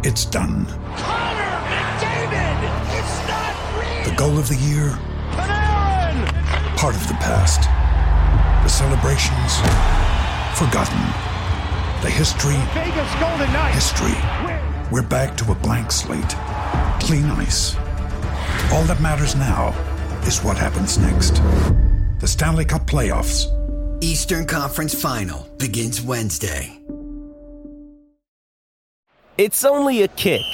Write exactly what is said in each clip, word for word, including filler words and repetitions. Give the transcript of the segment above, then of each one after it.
It's done. Connor McDavid! It's not real! The goal of the year? Panarin! Part of the past. The celebrations? Forgotten. The history? Vegas Golden Knights! History. We're back to a blank slate. Clean ice. All that matters now is what happens next. The Stanley Cup Playoffs. Eastern Conference Final begins Wednesday. It's only a kick,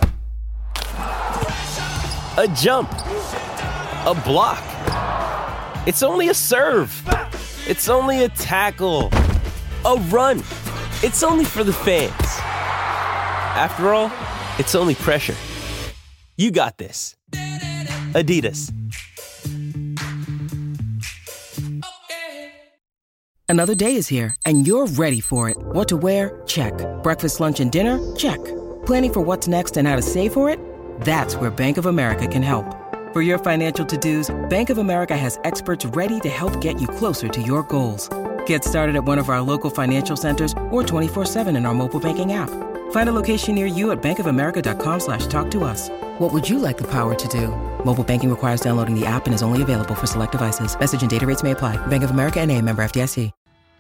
a jump, a block. It's only a serve. It's only a tackle, a run. It's only for the fans. After all, it's only pressure. You got this. Adidas. Another day is here, and you're ready for it. What to wear? Check. Breakfast, lunch, and dinner? Check. Planning for what's next and how to save for it? That's where Bank of America can help. For your financial to-dos, Bank of America has experts ready to help get you closer to your goals. Get started at one of our local financial centers or twenty-four seven in our mobile banking app. Find a location near you at bankofamerica.com slash talk to us. What would you like the power to do? Mobile banking requires downloading the app and is only available for select devices. Message and data rates may apply. Bank of America N A, member F D I C.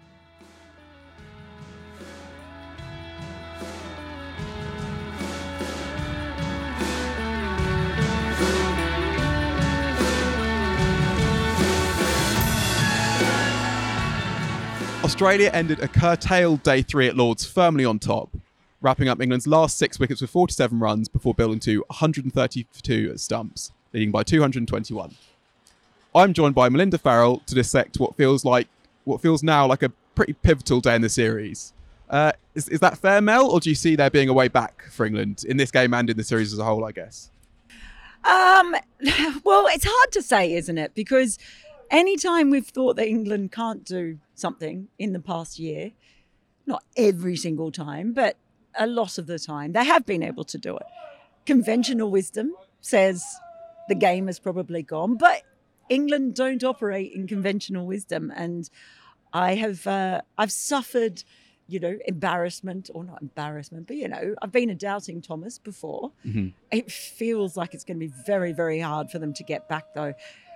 Australia ended a curtailed day three at Lord's firmly on top, wrapping up England's last six wickets with forty-seven runs before building to one hundred thirty-two at stumps, leading by two hundred twenty-one. I'm joined by Melinda Farrell to dissect what feels like what feels now like a pretty pivotal day in the series. Uh, is, is that fair, Mel, or do you see there being a way back for England in this game and in the series as a whole, I guess? Um, well, it's hard to say, isn't it? Because anytime we've thought that England can't do something in the past year, not every single time, but a lot of the time, they have been able to do it. Conventional wisdom says the game has probably gone, but England don't operate in conventional wisdom. And I have, uh, I've suffered, you know, embarrassment, or not embarrassment, but, you know, I've been a doubting Thomas before. Mm-hmm. It feels like it's going to be very, very hard for them to get back, though.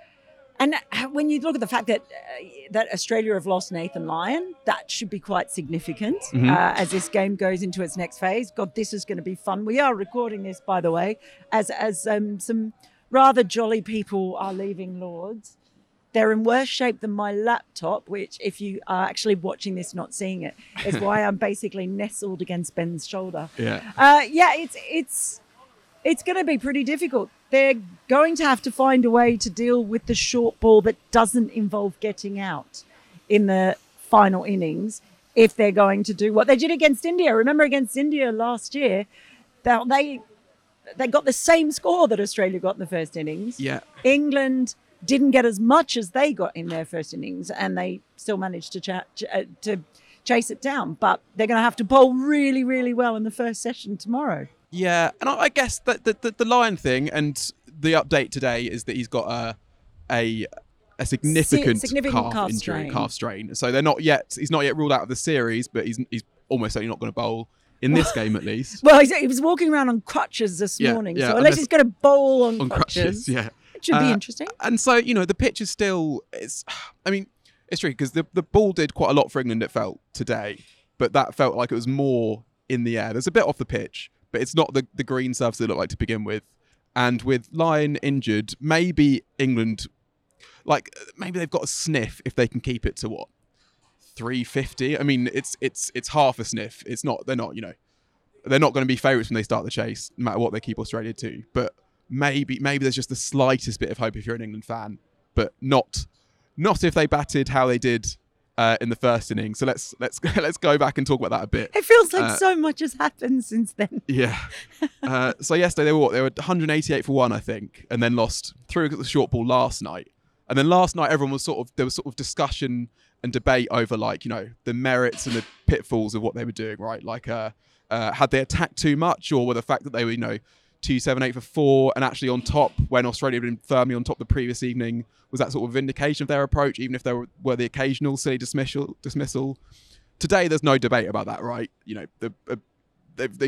And when you look at the fact that uh, that Australia have lost Nathan Lyon, that should be quite significant mm-hmm. uh, as this game goes into its next phase. God, this is going to be fun. We are recording this, by the way, as as um, some rather jolly people are leaving Lord's. They're in worse shape than my laptop, which, if you are actually watching this, not seeing it, is why I'm basically nestled against Ben's shoulder. Yeah, uh, yeah, it's it's it's going to be pretty difficult. They're going to have to find a way to deal with the short ball that doesn't involve getting out in the final innings if they're going to do what they did against India. Remember against India last year, they they got the same score that Australia got in the first innings. Yeah. England didn't get as much as they got in their first innings, and they still managed to ch- ch- uh, to chase it down. But they're going to have to bowl really, really well in the first session tomorrow. Yeah, and I guess that the, the the Lion thing and the update today is that he's got a a, a significant, Si- significant calf, calf injury, strain. calf strain. So they're not yet. He's not yet ruled out of the series, but he's he's almost certainly not going to bowl in this game at least. Well, he's, he was walking around on crutches this Yeah, morning, yeah, so unless unless- he's going to bowl on, on crutches, crutches, yeah, it should Uh, be interesting. And so you know the pitch is still. It's. I mean, it's true because the the ball did quite a lot for England. It felt today, but that felt like it was more in the air. There's a bit off the pitch. But it's not the, the green surface it looked like to begin with. And with Lyon injured, maybe England, like, maybe they've got a sniff if they can keep it to what? three fifty? I mean, it's it's it's half a sniff. It's not, they're not, you know, they're not going to be favourites when they start the chase, no matter what they keep Australia to. But maybe maybe there's just the slightest bit of hope if you're an England fan. But not not if they batted how they did Uh, in the first inning. So let's let's let's go back and talk about that a bit. It feels like uh, so much has happened since then. Yeah. Uh, so yesterday they were what? They were one hundred eighty-eight for one, I think, and then lost through the short ball last night. And then last night everyone was sort of there was sort of discussion and debate over like you know the merits and the pitfalls of what they were doing. Right, like uh, uh, had they attacked too much, or were the fact that they were you know two seven eight for four and actually on top when Australia had been firmly on top the previous evening, was that sort of vindication of their approach, even if there were, were the occasional silly dismissal dismissal today? There's no debate about that, right? You know the uh, they've, they've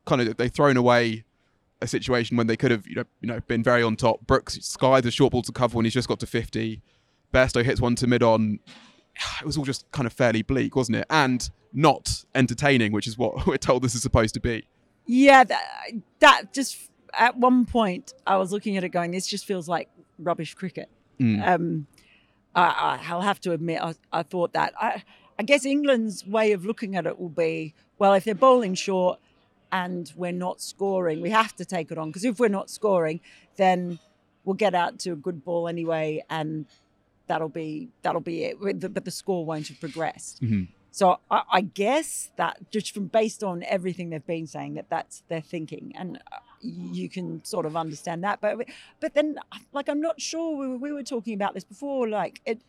kind of they've thrown away a situation when they could have, you know, you know, been very on top. Brooks skies a short ball to cover when he's just got to fifty. Bairstow hits one to mid on. It was all just kind of fairly bleak, wasn't it? And not entertaining, which is what we're told this is supposed to be. Yeah, that, that just at one point I was looking at it going, this just feels like rubbish cricket. Mm. Um, I, I'll have to admit, I, I thought that. I, I guess England's way of looking at it will be, well, if they're bowling short and we're not scoring, we have to take it on. Because if we're not scoring, then we'll get out to a good ball anyway, and that'll be that'll be it. But the score won't have progressed. Mm-hmm. So I, I guess that just from based on everything they've been saying, that that's their thinking, and you can sort of understand that. But but then, like, I'm not sure. We were, we were talking about this before. Like, it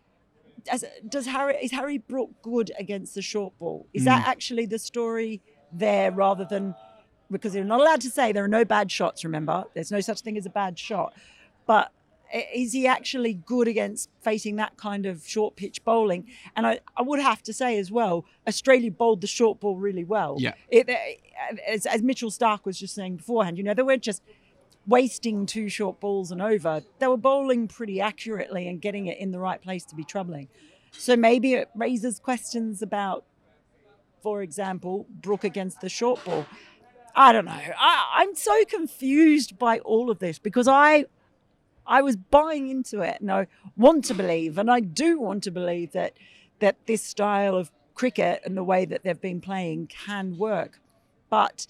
as, does Harry is Harry Brook good against the short ball? Is mm. that actually the story there, rather than because they're not allowed to say there are no bad shots? Remember, there's no such thing as a bad shot, but is he actually good against facing that kind of short pitch bowling? And I, I would have to say as well, Australia bowled the short ball really well. Yeah. It, as, as Mitchell Starc was just saying beforehand, you know, they weren't just wasting two short balls and over. They were bowling pretty accurately and getting it in the right place to be troubling. So maybe it raises questions about, for example, Brook against the short ball. I don't know. I, I'm so confused by all of this because I... I was buying into it, and I want to believe, and I do want to believe that that this style of cricket and the way that they've been playing can work. But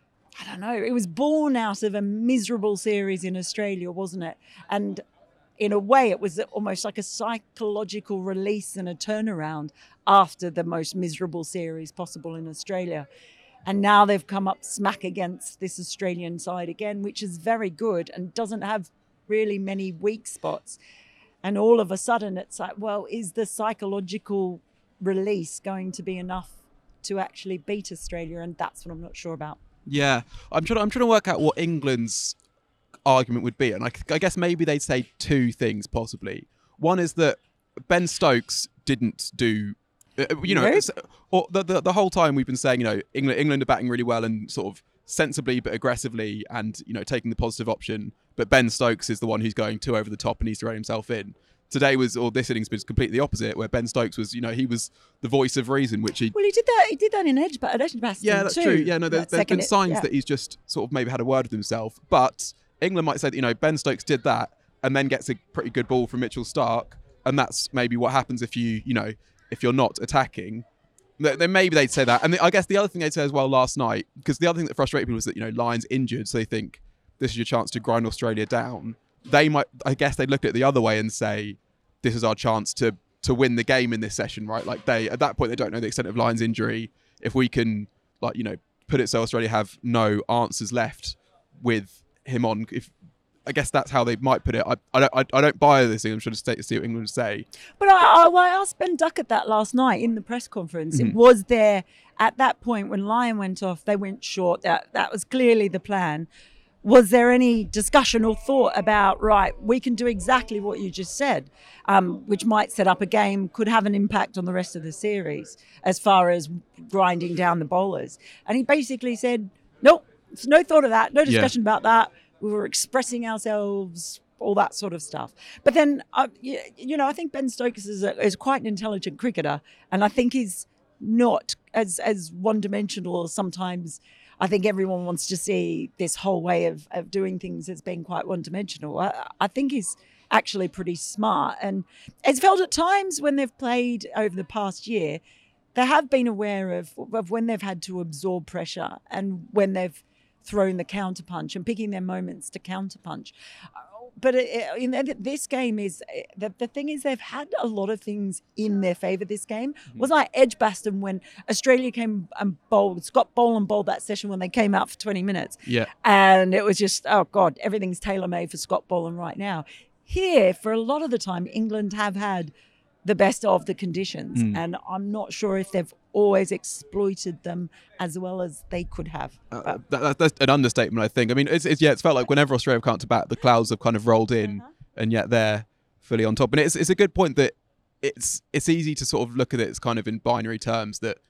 I don't know, it was born out of a miserable series in Australia, wasn't it? And in a way, it was almost like a psychological release and a turnaround after the most miserable series possible in Australia. And now they've come up smack against this Australian side again, which is very good and doesn't have really many weak spots. And all of a sudden it's like, well, is the psychological release going to be enough to actually beat Australia? And that's what I'm not sure about. Yeah, I'm trying. I'm trying to work out what England's argument would be, and I, I guess maybe they'd say two things possibly. One is that Ben Stokes didn't do, uh, you know, Nope. or the, the the whole time we've been saying, you know, England England are batting really well and sort of sensibly but aggressively, and you know, taking the positive option. But Ben Stokes is the one who's going too over the top and needs to rein himself in. Today was, or this innings was completely the opposite, where Ben Stokes was, you know, he was the voice of reason, which he... Well, he did that He did that in Edgbaston, Edgbaston Yeah, that's too. true. Yeah, no, there's, there's been it, signs yeah. that he's just sort of maybe had a word with himself. But England might say that, you know, Ben Stokes did that and then gets a pretty good ball from Mitchell Starc. And that's maybe what happens if you, you know, if you're not attacking. Then maybe they'd say that. And the, I guess the other thing they'd say as well last night, because the other thing that frustrated people was that, you know, Lyon's injured, so they think this is your chance to grind Australia down. They might, I guess they'd look at it the other way and say, this is our chance to to win the game in this session, right? Like they, at that point, they don't know the extent of Lyon's injury. If we can, like, you know, put it so Australia have no answers left with him on, if I guess that's how they might put it. I, I don't I, I don't buy this thing. I'm trying to stay, see what England would say. But I, I, well, I asked Ben Duckett that last night in the press conference. Mm-hmm. It was there at that point when Lyon went off, they went short. That that was clearly the plan. Was there any discussion or thought about, right, we can do exactly what you just said, um, which might set up a game, could have an impact on the rest of the series as far as grinding down the bowlers? And he basically said, nope, there's no thought of that, no discussion yeah. about that. We were expressing ourselves, all that sort of stuff. But then, uh, you, you know, I think Ben Stokes is, a, is quite an intelligent cricketer, and I think he's not as, as one-dimensional as sometimes I think everyone wants to see this whole way of, of doing things as being quite one-dimensional. I, I think he's actually pretty smart. And it's felt at times when they've played over the past year, they have been aware of, of when they've had to absorb pressure and when they've thrown the counterpunch and picking their moments to counterpunch. But it, in this game is the, the thing is they've had a lot of things in their favour this game. Mm-hmm. It was like Edgbaston when Australia came and bowled. Scott Boland bowled that session when they came out for twenty minutes. Yeah. And it was just, oh God, everything's tailor-made for Scott Boland right now. Here, for a lot of the time, England have had the best of the conditions. Mm. And I'm not sure if they've always exploited them as well as they could have. Uh, that, that's an understatement, I think. I mean, it's, it's yeah, it's felt like whenever Australia have come to bat, the clouds have kind of rolled in, uh-huh. and yet they're fully on top. And it's it's a good point that it's it's easy to sort of look at it as kind of in binary terms that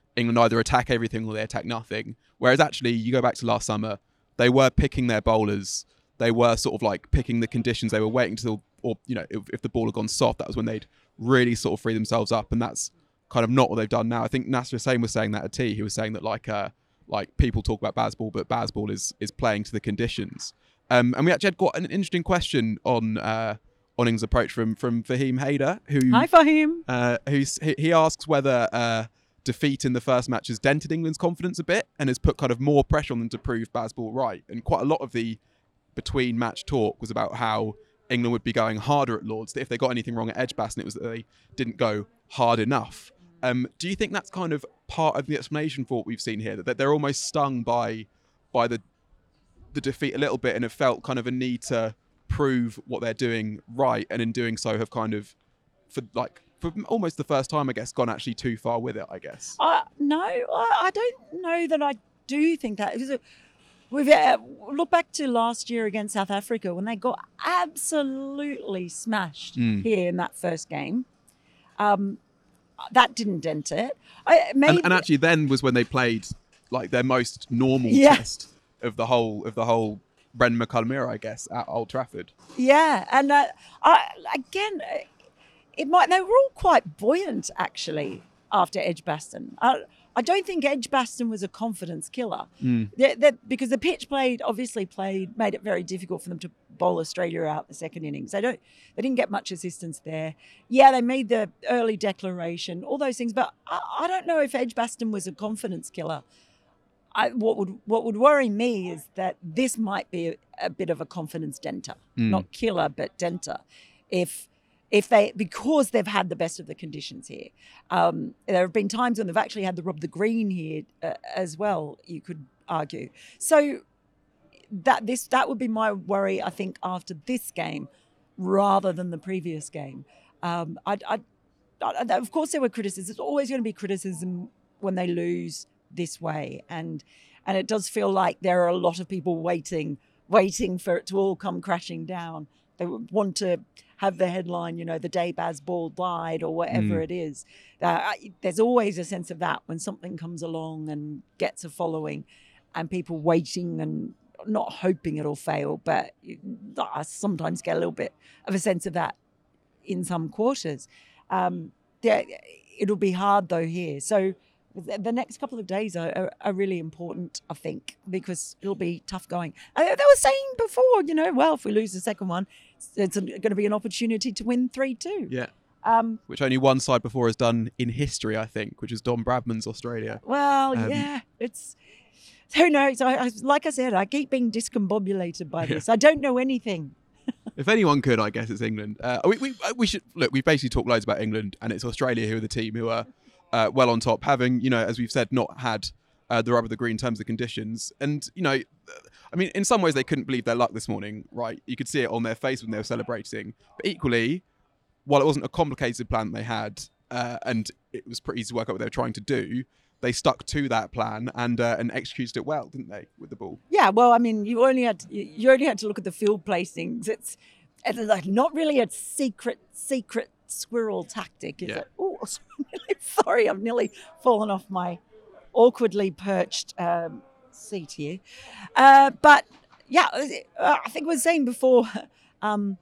England either attack everything or they attack nothing. Whereas actually, you go back to last summer, they were picking their bowlers. They were sort of like picking the conditions. They were waiting till, or you know, if, if the ball had gone soft, that was when they'd really sort of free themselves up. And that's kind of not what they've done now. I think Nasser Hussain was saying that at tea. He was saying that like uh, like people talk about Bazball, but Bazball is is playing to the conditions. Um, and we actually had got an interesting question on uh, on England's approach from from Fahim Haider, who Hi, Fahim. Uh, who's he, he asks whether uh, defeat in the first match has dented England's confidence a bit and has put kind of more pressure on them to prove Bazball right. And quite a lot of the between match talk was about how England would be going harder at Lords. That if they got anything wrong at Edgbaston, it was that they didn't go hard enough. Um, do you think that's kind of part of the explanation for what we've seen here? That, that they're almost stung by by the the defeat a little bit and have felt kind of a need to prove what they're doing right, and in doing so have kind of, for like for almost the first time, I guess, gone actually too far with it, I guess. Uh, no, I, I don't know that I do think that. Because we've uh, look back to last year against South Africa when they got absolutely smashed Mm. here in that first game. Um, that didn't dent it. I, maybe, And, and actually, then was when they played like their most normal Yeah. test of the whole of the whole Brendan McCullum era, I guess, at Old Trafford. Yeah, and uh, I, again, uh, it might. They were all quite buoyant actually after Edgbaston. I, I don't think Edgbaston was a confidence killer. Mm. They, they, because the pitch played obviously played made it very difficult for them to bowl Australia out the second innings. They don't. They didn't get much assistance there. Yeah, they made the early declaration, all those things, but I, I don't know if Edgbaston was a confidence killer. I, what would what would worry me is that this might be a, a bit of a confidence denter, Mm. not killer, but denter. If if they because they've had the best of the conditions here, um, there have been times when they've actually had the Rob the Green here uh, as well. You could argue so that this that would be my worry. I think after this game, rather than the previous game, um, I, I, I of course there were criticisms. There's always going to be criticism when they lose this way, and and it does feel like there are a lot of people waiting waiting for it to all come crashing down. They would want to have the headline, you know, the day Bazball died or whatever Mm. it is. Uh, there's always a sense of that when something comes along and gets a following, and people waiting and not hoping it'll fail, but I sometimes get a little bit of a sense of that in some quarters. Um, yeah, it'll be hard though here. So the next couple of days are, are, are really important, I think, because it'll be tough going. Uh, they were saying before, you know, well, if we lose the second one, it's going to be an opportunity to win three two. Yeah. Um, Which only one side before has done in history, I think, which is Don Bradman's Australia. well, Um, yeah, it's... Who knows? I, I, like I said, I keep being discombobulated by this. I don't know anything. If anyone could, I guess it's England. Uh, we, we we should look. We've basically talked loads about England, and it's Australia who are the team who are uh, well on top, having, you know, as we've said, not had uh, the rub of the green in terms of conditions. And you know, I mean, in some ways they couldn't believe their luck this morning, right? You could see it on their face when they were celebrating. But equally, while it wasn't a complicated plan they had, uh, and it was pretty easy to work out what they were trying to do, they stuck to that plan and uh, and executed it well, didn't they, with the ball? Yeah, well, I mean, you only had to, you only had to look at the field placings. It's, it's like not really a secret secret squirrel tactic, is Yeah. it? Oh, sorry, I've nearly fallen off my awkwardly perched um, seat here. Uh, but yeah, I think I was saying before, um,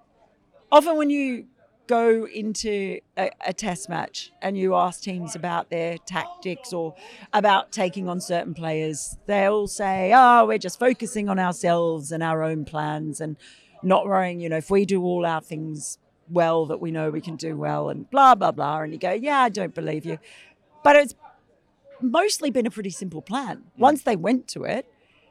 often when you go into a, a test match and you ask teams about their tactics or about taking on certain players, they'll say, oh, we're just focusing on ourselves and our own plans and not worrying, you know, if we do all our things well that we know we can do well and blah, blah, blah. And you go, yeah, I don't believe you. But it's mostly been a pretty simple plan. Once they went to it,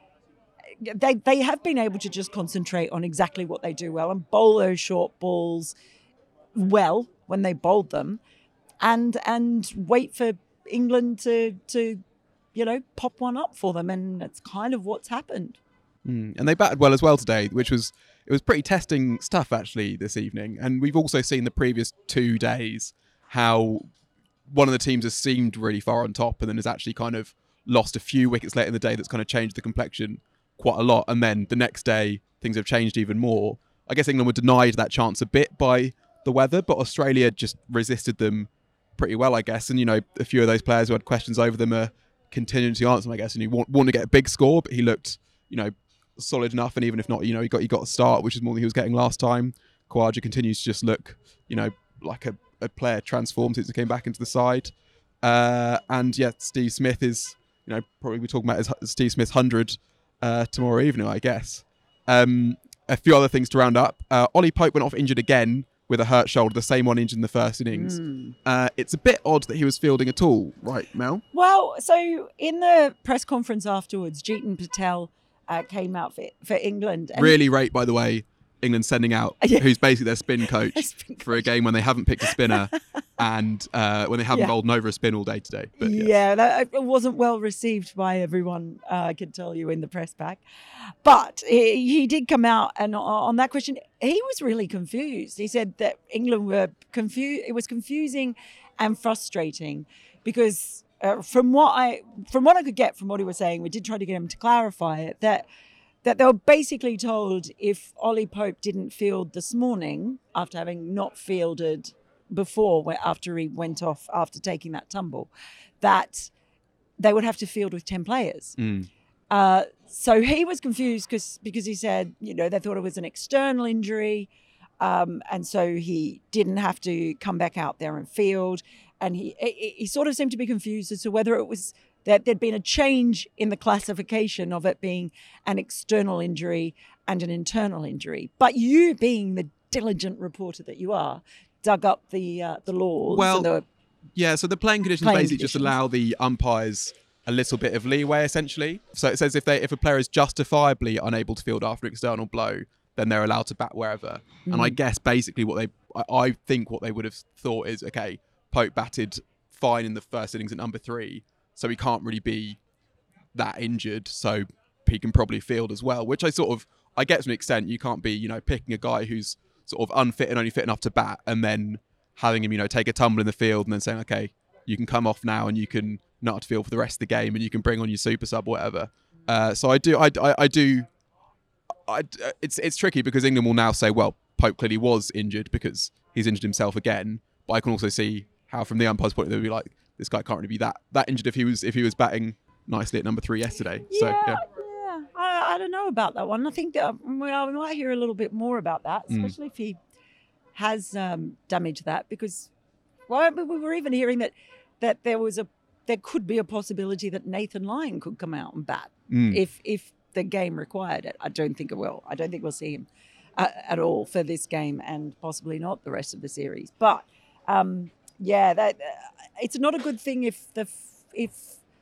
they, they have been able to just concentrate on exactly what they do well and bowl those short balls well when they bowled them, and and wait for England to to you know pop one up for them, and that's kind of what's happened. Mm. And they batted well as well today, which was it was pretty testing stuff actually this evening. And we've also seen the previous two days how one of the teams has seemed really far on top and then has actually kind of lost a few wickets late in the day. That's kind of changed the complexion quite a lot. And then the next day things have changed even more. I guess England were denied that chance a bit by the weather, but Australia just resisted them pretty well, I guess. And, you know, a few of those players who had questions over them are continuing to answer them, I guess. And you want, want to get a big score, but he looked, you know, solid enough. And even if not, you know, he got he got a start, which is more than he was getting last time. Khawaja continues to just look, you know, like a, a player transformed since he came back into the side. Uh, and yeah, Steve Smith is, you know, probably we're talking about his, Steve Smith's one hundred uh, tomorrow evening, I guess. Um, a few other things to round up. Uh, Ollie Pope went off injured again with a hurt shoulder, the same one injured in the first innings. Mm. Uh, it's a bit odd that he was fielding at all, right, Mel? Well, so in the press conference afterwards, Jeetan Patel uh, came out for, for England. And really rate, by the way, England sending out yeah. who's basically their spin coach spin for a game when they haven't picked a spinner and uh, when they haven't yeah. bowled over a spin all day today. But, yes. Yeah, that it wasn't well received by everyone, uh, I can tell you, in the press pack. But he, he did come out, and on that question, he was really confused. He said that England were confused. It was confusing and frustrating because uh, from what I from what I could get from what he was saying, we did try to get him to clarify it, that that they were basically told if Ollie Pope didn't field this morning after having not fielded before, after he went off after taking that tumble, that they would have to field with ten players. Mm. Uh, so he was confused because because he said, you know, they thought it was an external injury. Um, and so he didn't have to come back out there and field. And he, he he sort of seemed to be confused as to whether it was that there'd been a change in the classification of it being an external injury and an internal injury. But you, being the diligent reporter that you are, dug up the uh, the laws. Well, and the yeah, so the playing conditions playing basically conditions. just allow the umpires a little bit of leeway, essentially. So it says if they if a player is justifiably unable to field after external blow, then they're allowed to bat wherever. Mm. And I guess basically what they, I, I think what they would have thought is, okay, Pope batted fine in the first innings at number three, so he can't really be that injured, so he can probably field as well, which I sort of, I get to an extent. You can't be, you know, picking a guy who's sort of unfit and only fit enough to bat and then having him, you know, take a tumble in the field and then saying, okay, you can come off now and you can not have to field for the rest of the game and you can bring on your super sub or whatever. Uh, so I do, I, I, I do, I, it's it's tricky because England will now say, well, Pope clearly was injured because he's injured himself again. But I can also see how, from the umpire's point of view, they'll be like, this guy can't really be that that injured if he was if he was batting nicely at number three yesterday. Yeah, so yeah, yeah. I, I don't know about that one. I think that well, we might hear a little bit more about that, especially mm. if he has um, damaged that. Because well, we were even hearing that that there was a there could be a possibility that Nathan Lyon could come out and bat mm. if if the game required it. I don't think it will. I don't think we'll see him uh, at all for this game and possibly not the rest of the series. But um, yeah, that uh, it's not a good thing if the if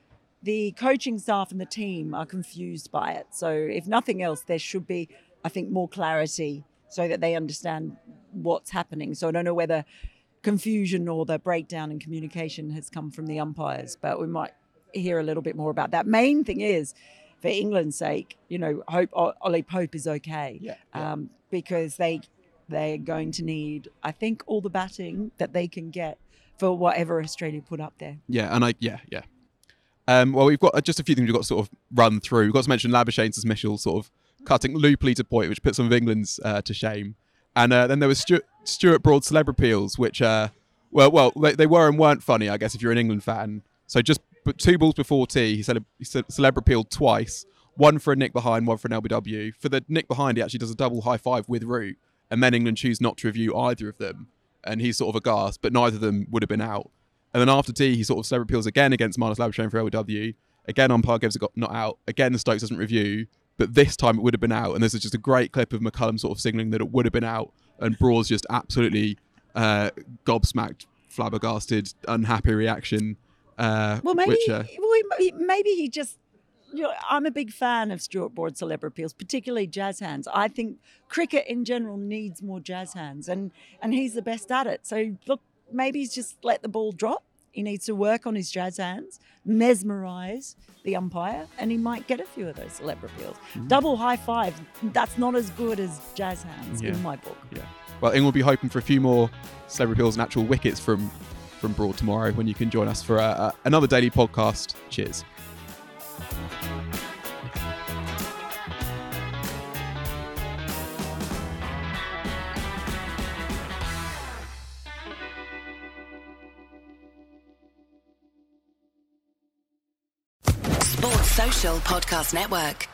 the coaching staff and the team are confused by it. So if nothing else, there should be, I think, more clarity so that they understand what's happening. So I don't know whether confusion or the breakdown in communication has come from the umpires, but we might hear a little bit more about that. Main thing is, for England's sake, you know, hope Ollie Pope is okay. Yeah, yeah. Um, because they they're going to need, I think, all the batting that they can get for whatever Australia put up there. Yeah, and I yeah yeah. Um, well, we've got just a few things we've got to sort of run through. We've got to mention Labuschagne's Mitchell sort of cutting loopily to point, which put some of England's uh, to shame. And uh, then there was Stuart, Stuart Broad's celeb appeals, which uh, well well they, they were and weren't funny, I guess, if you're an England fan. So just but two balls before tea, he said he said celeb appealed twice, one for a nick behind, one for an L B W. For the nick behind, he actually does a double high five with Root, and then England choose not to review either of them, and he's sort of aghast, but neither of them would have been out. And then after tea, he sort of celeb appeals again against Marnus Labuschagne for L B W. Again, umpire gives it not out. Again, the Stokes doesn't review, but this time it would have been out. And this is just a great clip of McCullum sort of signalling that it would have been out, and Broad's just absolutely uh, gobsmacked, flabbergasted, unhappy reaction. Uh, well, maybe which, uh, well, he, maybe he just, you know, I'm a big fan of Stuart Broad celeb appeals, particularly jazz hands. I think cricket in general needs more jazz hands, and, and he's the best at it. So, look, maybe he's just let the ball drop. He needs to work on his jazz hands, mesmerise the umpire, and he might get a few of those celeb appeals. Mm. Double high five, that's not as good as jazz hands yeah. in my book. Yeah. Well, England will be hoping for a few more celeb appeals and actual wickets from from Broad tomorrow when you can join us for uh, uh, another daily podcast. Cheers. Social Podcast Network.